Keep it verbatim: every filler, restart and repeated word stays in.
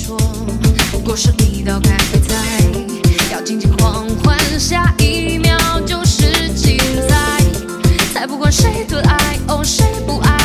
错，不过是一道咖啡菜，要紧紧狂欢，下一秒就是精彩，才不管谁的爱，哦谁不爱。